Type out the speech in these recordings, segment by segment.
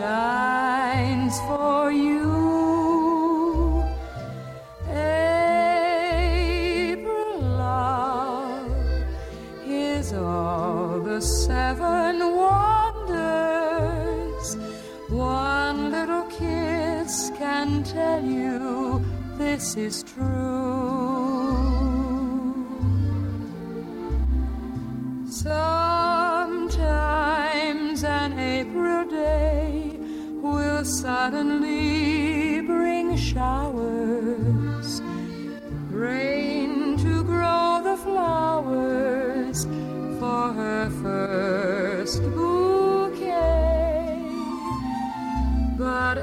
shines for you. April love is all the seven wonders. One little kiss can tell you this is true. Sometimes an April day will suddenly bring showers, rain to grow the flowers for her first bouquet. But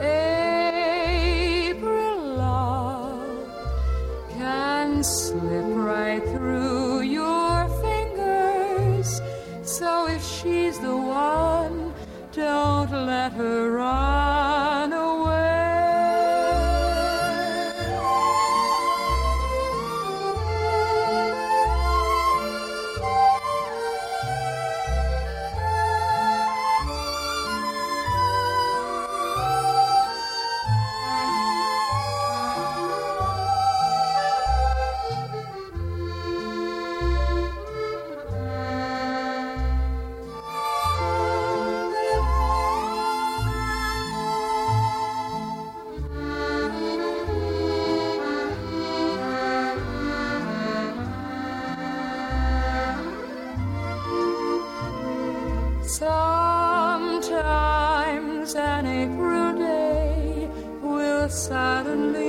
April love can slip right through your fingers. So if she's the one, don't let her run away. Sometimes an April day will suddenly